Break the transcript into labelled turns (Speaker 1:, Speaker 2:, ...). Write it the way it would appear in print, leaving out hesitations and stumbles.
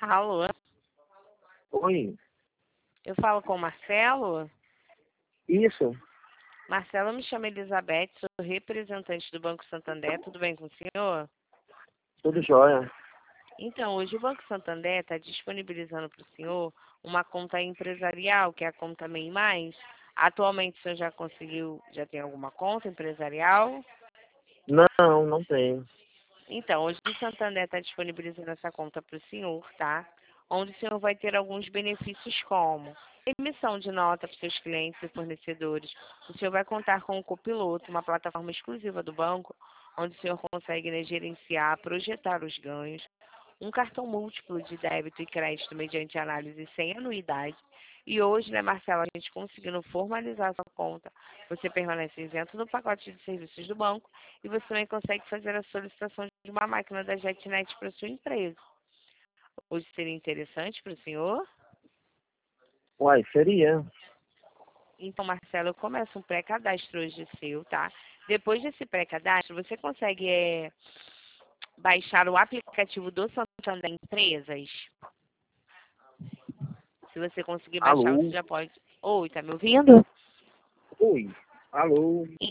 Speaker 1: Alô?
Speaker 2: Oi,
Speaker 1: Eu falo com o Marcelo?
Speaker 2: isso,
Speaker 1: Marcelo, me chama Elizabeth, sou representante do Banco Santander, tudo bem com o senhor?
Speaker 2: tudo jóia.
Speaker 1: Então, hoje o Banco Santander está disponibilizando para o senhor uma conta empresarial, que é a conta MEI Mais. Atualmente o senhor já tem alguma conta empresarial?
Speaker 2: Não tenho.
Speaker 1: Então, hoje o Santander está disponibilizando essa conta para o senhor, tá? Onde o senhor vai ter alguns benefícios como emissão de nota para seus clientes e fornecedores. O senhor vai contar com o Copiloto, uma plataforma exclusiva do banco, onde o senhor consegue, né, gerenciar, projetar os ganhos. Um cartão múltiplo de débito e crédito mediante análise sem anuidade. E hoje, né, Marcelo, a gente conseguindo formalizar a sua conta, você permanece isento do pacote de serviços do banco e você também consegue fazer a solicitação de uma máquina da JetNet para sua empresa. Hoje seria interessante para o senhor?
Speaker 2: Uai, seria.
Speaker 1: Então, Marcelo, eu começo um pré-cadastro hoje seu, tá? Depois desse pré-cadastro, você consegue baixar o aplicativo do Santander Empresas? Se você conseguir baixar, você
Speaker 2: Alô?
Speaker 1: já pode. Oi, tá me ouvindo?
Speaker 2: Oi, alô?